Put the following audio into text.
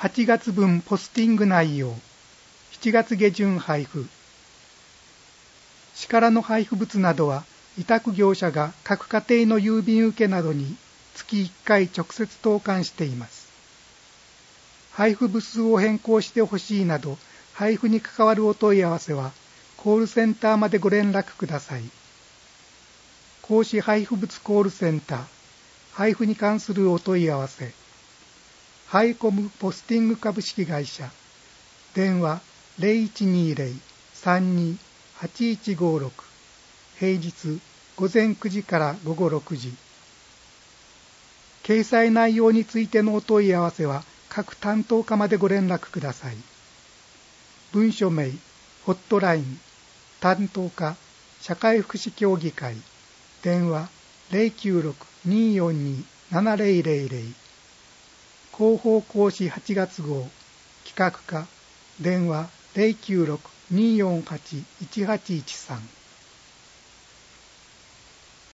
8月分ポスティング内容、7月下旬配布。市からの配布物などは、委託業者が各家庭の郵便受けなどに月1回直接投函しています。配布部数を変更してほしいなど、配布に関わるお問い合わせは、コールセンターまでご連絡ください。公視配布物コールセンター、配布に関するお問い合わせ、ハイコムポスティング株式会社、電話 0120-32-8156、平日午前9時から午後6時。掲載内容についてのお問い合わせは、各担当課までご連絡ください。文書名、ホットライン、担当課、社会福祉協議会、電話 096-242-7000、広報講師8月号、企画課、電話 096-248-1813。